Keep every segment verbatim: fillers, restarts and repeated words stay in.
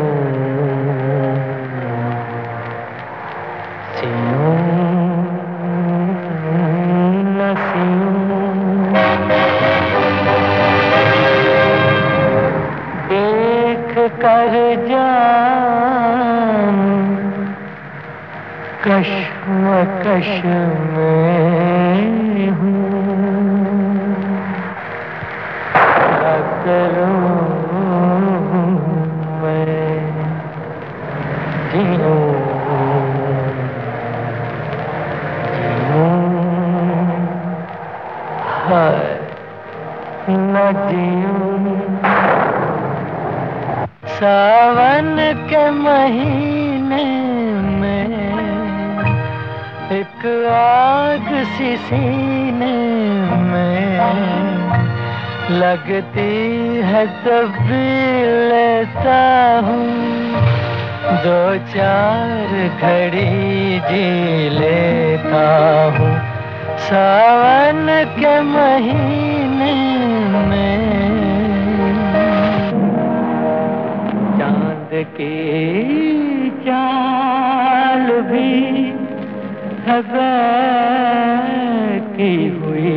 सियूं न सियूं, देख कर जान कश्मकश में हूँ, क्या करूँ मैं जीऊँ जीऊँ हाय न जीऊँ। सावन के महीने में एक आग सी सीने में लगती है तब भी लेता हूँ, दो चार घड़ी जी लेता हूँ। सावन के महीने में चांद की चाल भी की हुई,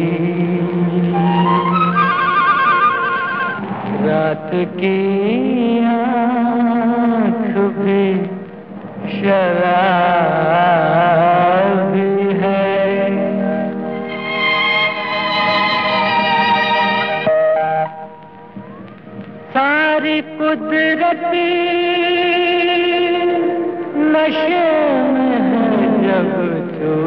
रात की आँख भी शराबी है। सारी कुदरती नशे में है जब तू,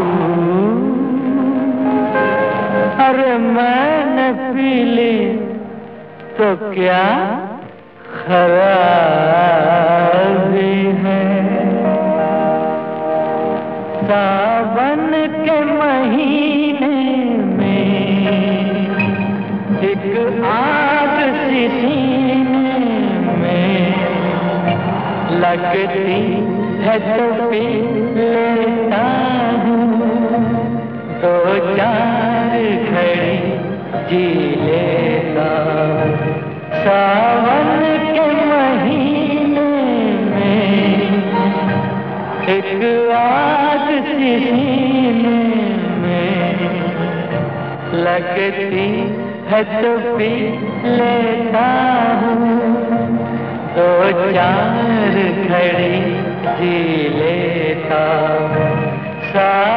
अरे मैंने पी ली तो क्या खराबी है। सावन के महीने में एक आग सी सीने में लगती है तो पी लेता हूँ, दो चार घड़ी जी लेता हूँ। सावन के महीने में एक आग सी सीने में लगती है तो पी लेता हूँ, दो चार घड़ी जी लेता हूँ।